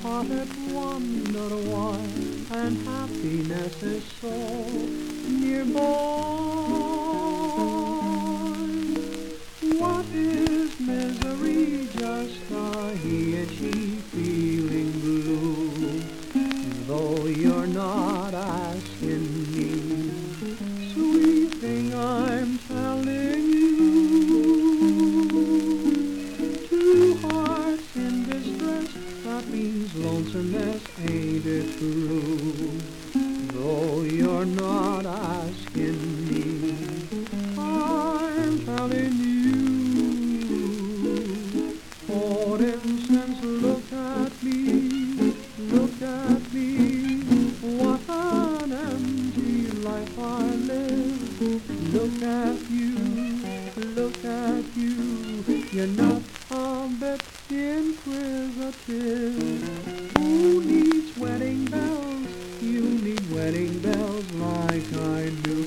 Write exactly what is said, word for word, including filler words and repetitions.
heart had wondered why, and happiness is so nearby. What is misery? Just a itchy feeling blue. Though you're not asking me, sweet thing, I'm telling you. Two hearts in distress, that means lonesomeness, ain't it true? Though you're not asking me, I'm telling you. For instance, look at me, look at me, what an empty life I live. Look at you, look at you, you're not a bit inquisitive. Who needs wedding bells? You need wedding bells like I do.